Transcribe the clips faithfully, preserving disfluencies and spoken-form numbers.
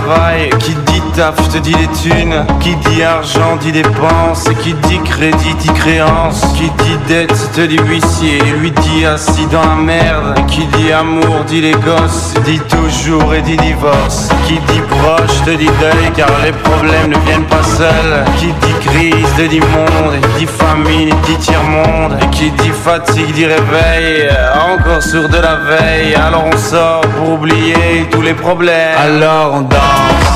travail, qui dit taf, je te dis les thunes. Qui dit argent dit dépenses, et qui dit crédit dit créance. Qui dit dette te dit huissier, lui dit assis dans la merde. Qui dit amour dit les gosses, dit toujours et dit divorce. Qui dit proche te dit deuil, car les problèmes ne viennent pas seuls. Qui dit crise te dit monde, et dit famine dit tiers-monde. Et qui dit fatigue dit réveil, encore sur de la veille. Alors on sort pour oublier tous les problèmes. Alors on danse,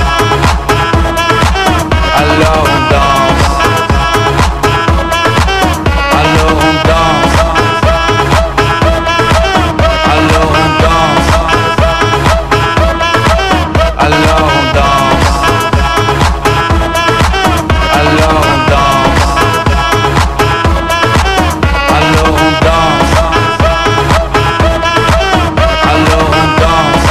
alors on danse, alors on danse, alors on danse, alors on danse, alors on danse, alors on danse, alors on danse,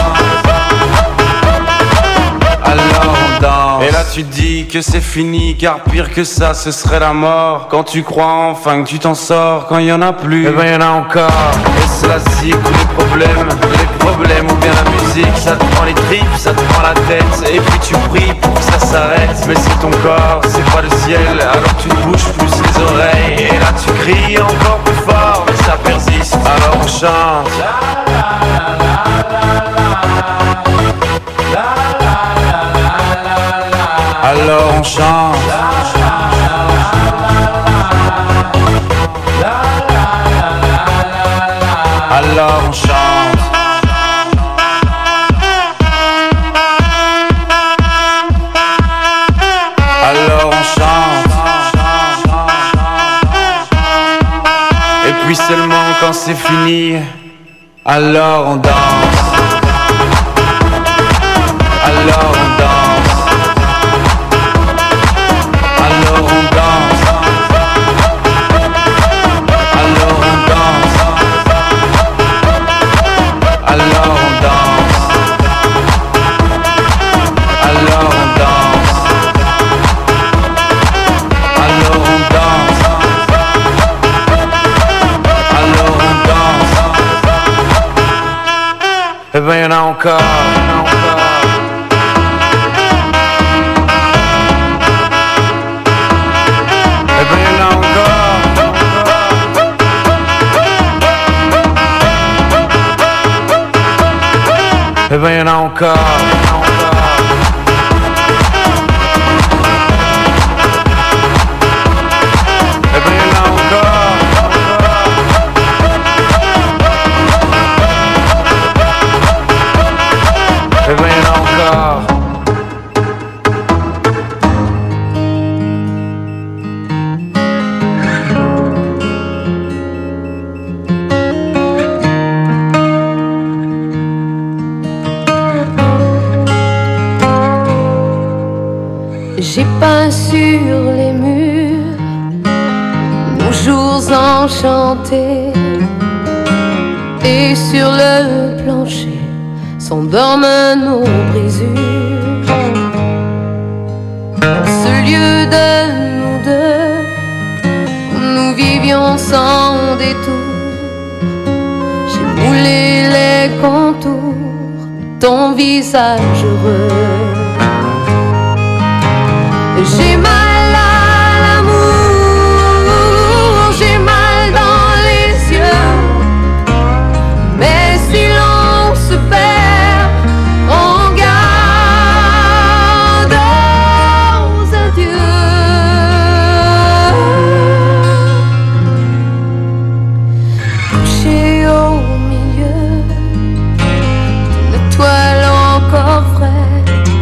alors on danse. Et là tu dis que c'est fini, car pire que ça ce serait la mort. Quand tu crois enfin que tu t'en sors, quand il y en a plus, eh ben y en a encore. Et cela zig tous les problèmes, les problèmes ou bien la musique. Ça te prend les tripes, ça te prend la tête, et puis tu pries pour que ça s'arrête. Mais c'est ton corps, c'est pas le ciel, alors tu te bouges plus les oreilles. Et là tu cries encore plus fort, mais ça persiste, alors on chante. Alors on chante. Alors on chante. Alors on chante. Et puis seulement quand c'est fini, alors on danse. Alors on danse. Alors on danse. Alors on danse. Alors on danse. Alors on danse. Alors on danse. Alors on danse. Eh ben y'en a encore. Eh ben y'en a encore. Eh ben y'en a encore. Eh ben y'en a encore. J'ai peint sur les murs nos jours enchantés, et sur le plancher s'endorment nos brisures. Ce lieu de nous deux où nous vivions sans détour, j'ai moulé les contours de ton visage heureux. J'ai mal à l'amour, j'ai mal dans les yeux, mais si l'on se perd, on garde aux adieux. Couché au milieu d'une toile encore fraîche,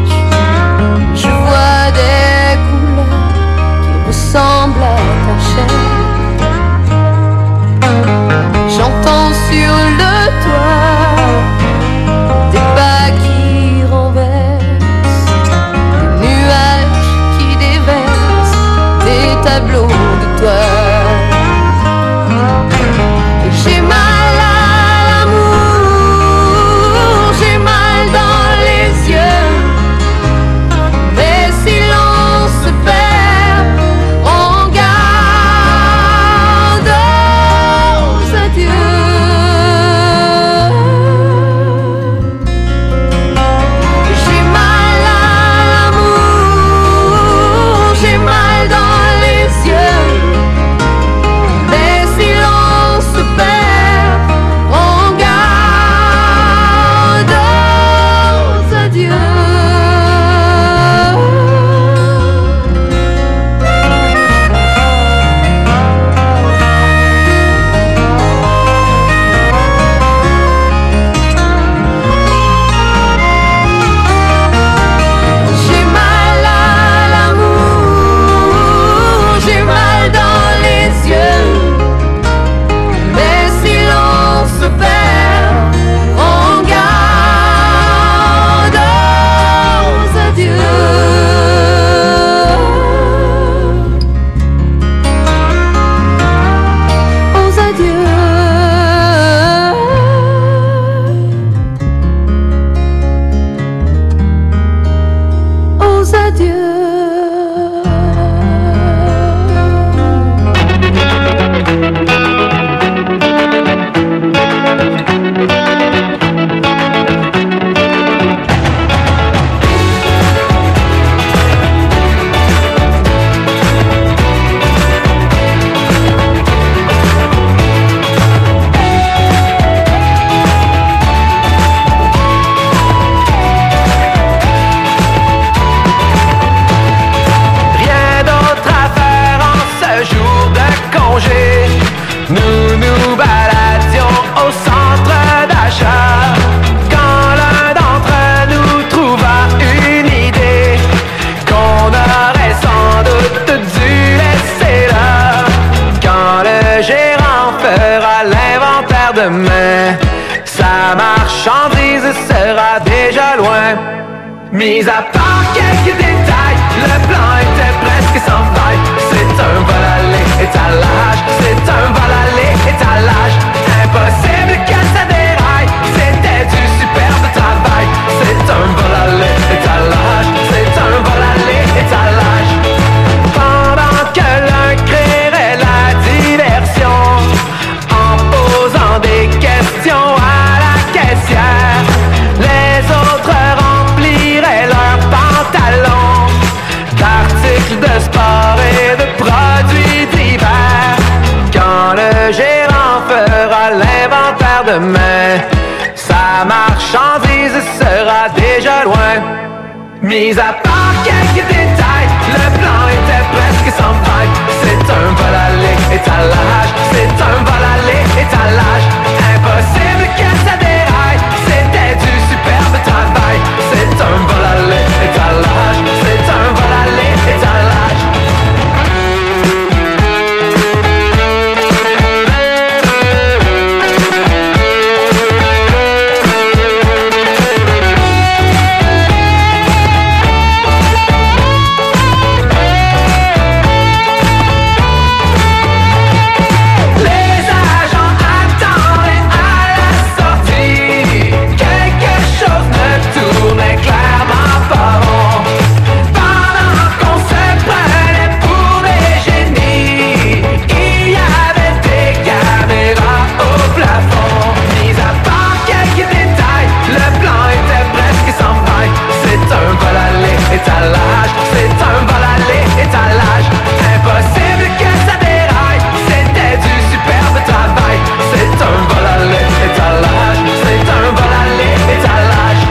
sa marchandise sera déjà loin. Mis à part quelques détails, le plan était presque sans faille. C'est un vol aller étalage, c'est un vol aller étalage. Impossible que ça déraille, c'était du superbe travail. C'est un vol aller étalage, c'est un vol aller étalage. Pendant que l'un créerait la diversion en posant des questions à la caissière, les autres rempliraient leurs pantalons d'articles de sport et de produits divers. Quand le gérant fera l'inventaire demain, sa marchandise sera déjà loin. Mis à part quelques détails, le plan était presque sans faille. C'est un vol aller étalage, c'est un vol aller étalage. Impossible que ça déraille, c'était du superbe travail. C'est un vol aller étalage, c'est un vol aller étalage. Étalage, c'est un vol aller étalage. Impossible que ça déraille, c'était du superbe travail. C'est un vol aller étalage, c'est un vol aller étalage.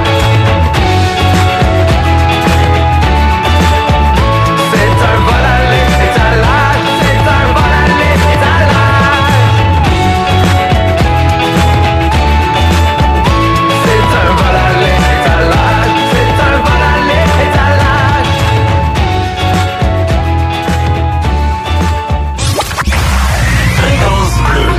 C'est un vol aller étalage, c'est un vol aller étalage. C'est un vol aller étalage, c'est un vol aller étalage. Fréquence bleue.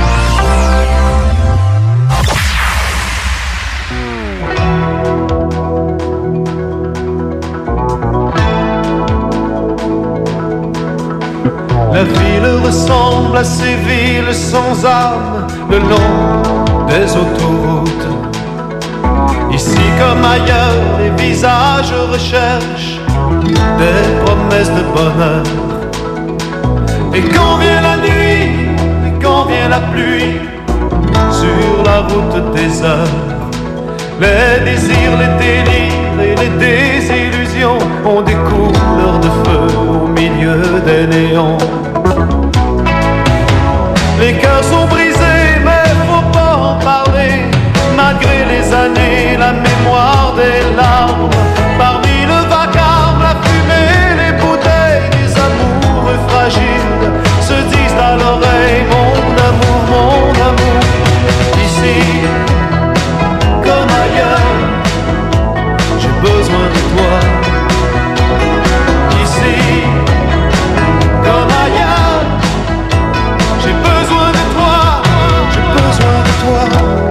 La ville ressemble à ces villes sans âme le long des autoroutes. Ici comme ailleurs, les visages recherchent des promesses de bonheur. Et quand vient la nuit, et quand vient la pluie, sur la route des heures, les désirs, les délires et les désillusions ont des couleurs de feu au milieu des néons. Les cœurs sont brisés, mais faut pas en parler. Malgré les années, la mémoire des larmes. Parmi le vacarme, la fumée, les bouteilles, des amoureux fragiles se disent à l'oreille: mon amour, mon amour. Ici, comme ailleurs, j'ai besoin de toi. Ici, comme ailleurs, j'ai besoin de toi, j'ai besoin de toi.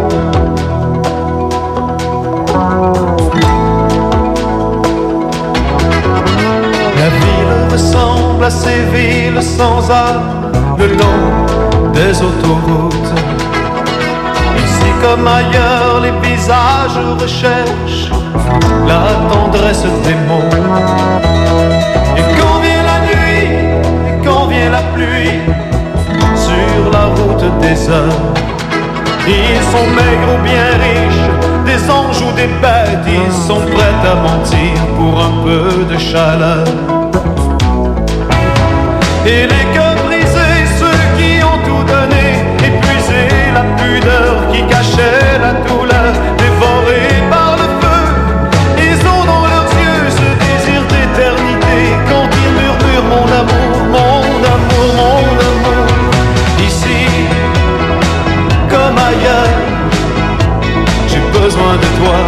La ville ressemble à ces villes sans âme le long des autoroutes. Ici comme ailleurs, les visages recherchent la tendresse des mots. Et quand vient la nuit, et quand vient la pluie, sur la route des heures, ils sont maigres ou bien riches, des anges ou des bêtes, ils sont prêts à mentir pour un peu de chaleur. Et les cœurs brisés, ceux qui ont tout donné, épuisé la pudeur qui cachait la douleur, dévorés par le feu, ils ont dans leurs yeux ce désir d'éternité. Quand ils murmurent mon amour, mon amour, mon amour. Ici, comme ailleurs, j'ai besoin de toi.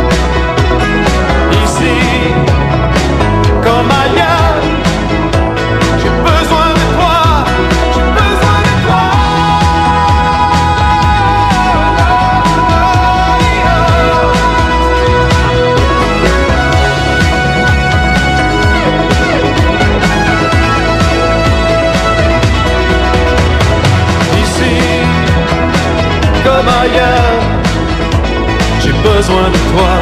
Ici, comme ailleurs, j'ai besoin de toi, j'ai besoin de toi. besoin de toi.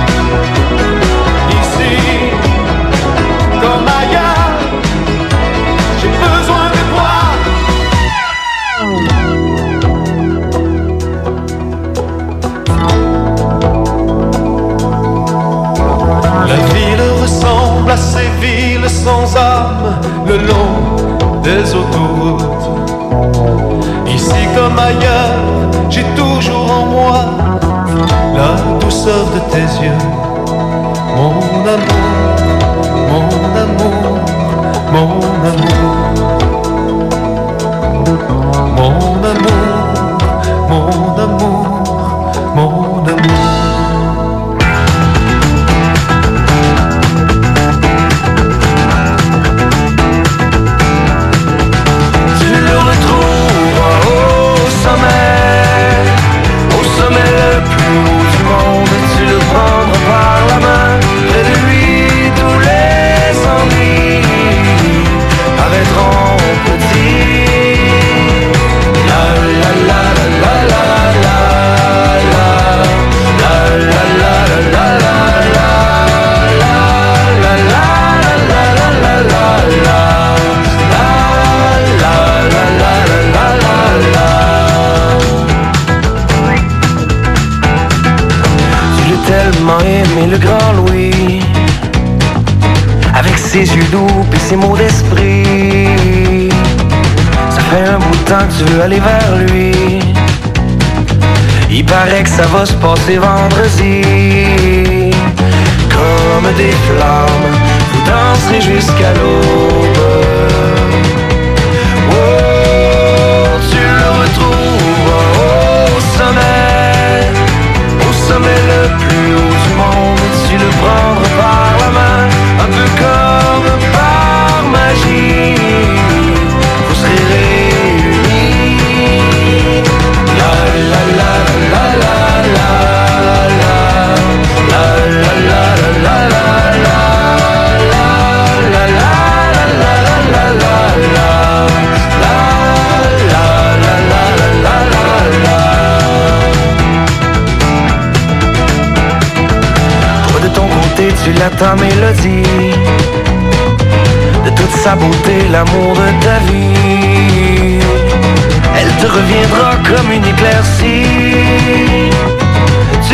Ici, comme ailleurs, j'ai besoin de toi. La ville ressemble à ces villes sans âme le long des autoroutes. Ici comme ailleurs, j'ai toujours en moi la douceur de tes yeux. Mon amour, mon amour, mon amour. Mon amour, mon amour, mon amour. Aimé le grand Louis, avec ses yeux doux et ses mots d'esprit. Ça fait un bout de temps que tu veux aller vers lui. Il paraît que ça va se passer vendredi. Comme des flammes, vous danserez jusqu'à l'aube. Oh, tu le retrouves au sommet, au sommet le plus haut du monde. Tu le prendras par la main, un peu comme par magie. Vous serez réunis. La la la la la la la la la la la la la la la la la. Tu l'as ta mélodie, de toute sa beauté, l'amour de ta vie. Elle te reviendra comme une éclaircie.